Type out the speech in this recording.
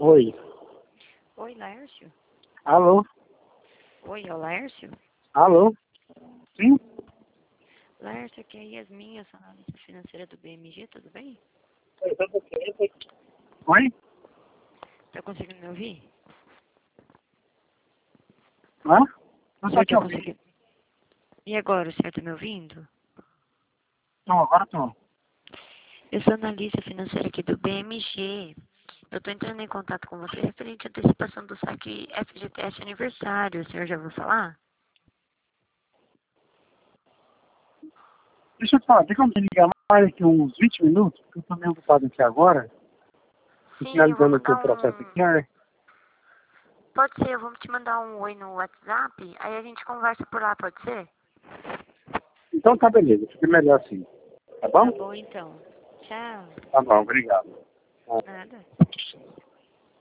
Oi. Oi, Laércio? Alô? Oi, é o Laércio? Alô? Sim? Laércio, aqui é a Yasmin, eu sou analista financeira do BMG, tudo bem? Oi? Tá conseguindo me ouvir? Hã? O Não tô senhor te tá ouvindo. conseguindo? E agora, o senhor tá me ouvindo? Agora tô. Eu sou analista financeira aqui do BMG. Eu tô entrando em contato com você referente à antecipação do saque FGTS aniversário. O senhor já ouviu falar? Deixa eu te falar, tem como me ligar mais aqui uns 20 minutos? Porque eu tô meio ocupado aqui agora. Tô Sim, eu vou finalizando aqui o mandar processo um... aqui. É. Pode ser, eu vou te mandar um oi no WhatsApp, aí a gente conversa por lá, pode ser? Então tá beleza, fica melhor assim. Tá bom? Tá bom, então. Tchau. Tá bom, obrigado. Nada.